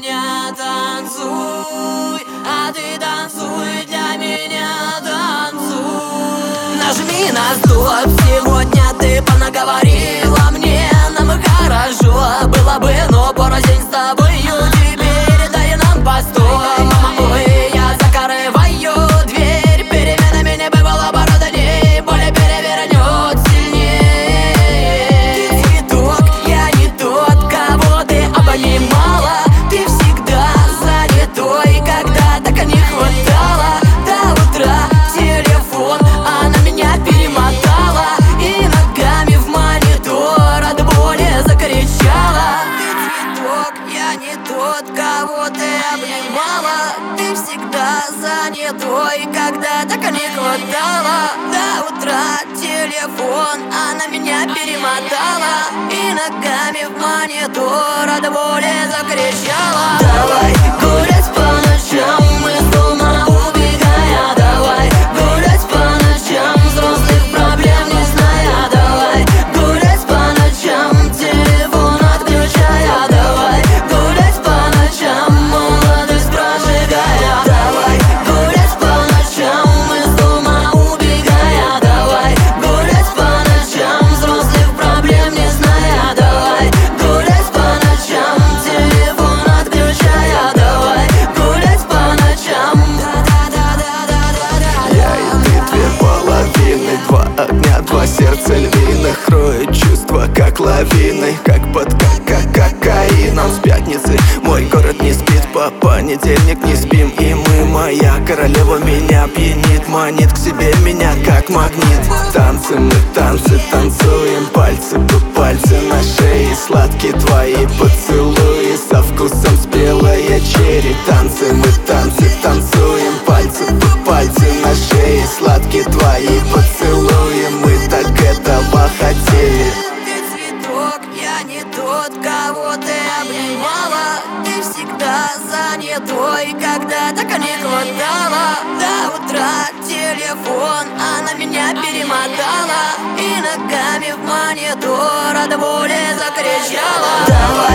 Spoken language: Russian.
меня танцуй, а ты танцуй для меня, танцуй. Нажми на стоп, сегодня ты понаговорила мне. Нам хорошо было бы, но порознь с тобою. Теперь дай нам постой, мама, ой, я закрываю дверь. Переменами не бывало бородней, боль перевернет сильней. Ты цветок, я не тот, кого ты обнимала. Ты всегда занятой, когда так не хватало. До утра телефон, она меня перемотала и ногами в монитор от боли закричала. Ты цветок, я не тот, кого ты обнимала. Ты всегда занятой, когда так не хватало. До утра телефон, она меня перемотала и ногами в монитор от боли закричала. Давай гулять по ночам, мы с ума убегая. Давай гулять по ночам, взрослых проблем не зная. Давай гулять по ночам, телефон отключая. Давай гулять по ночам, молодость прожигая. Давай гулять по ночам, мы с ума убегая. Давай гулять по ночам, взрослых проблем не зная. Давай гулять по ночам, телефон отключая. Давай гулять по ночам. Я и ты, две половины, два огня, два сердца львиных. Роют чувства, как лавины, как под кокаином. С пятницы мой город не спит, по понедельник не спим. И мы, моя королева, меня пьянит, манит к себе меня, как магнит. Танцы, мы танцы танцуем, пальцы по пальцы на шее. Сладкие твои поцелуи со вкусом спелая черри. Танцы, мы танцы танцуем, пальцы по пальцы на шее. Сладкие твои поцелуи, мы так этого хотели. Ты цветок, я не тот, кого ты обнимала. Ты всегда занятой, когда так не хватало. До утра телефон, она меня перемотала и ногами в монитор от боли закричала. Давай